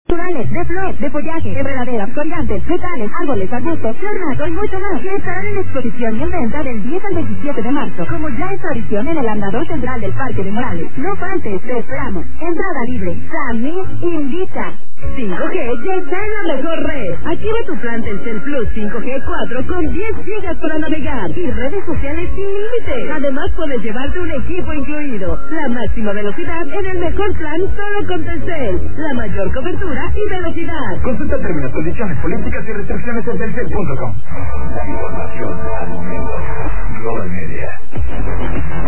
naturales, de flor, de follaje, enredaderas, colgantes, frutales, árboles, arbustos, ornato y mucho más. Que estarán en exposición y en venta del 10 al 27 de marzo, como ya es tradición en el andador central del Parque de Morales. No faltes, te esperamos. Entrada libre. Sammy invita. 5G ya está en la mejor red. Activa tu plan Telcel Plus 5G 4 con 10 gigas para navegar y redes sociales sin límite. Además puedes llevarte un equipo incluido. La máxima velocidad en el mejor plan solo con Telcel. La mayor cobertura y velocidad. Consulta términos, condiciones, políticas y restricciones en telcel.com. La información al momento. Global Media.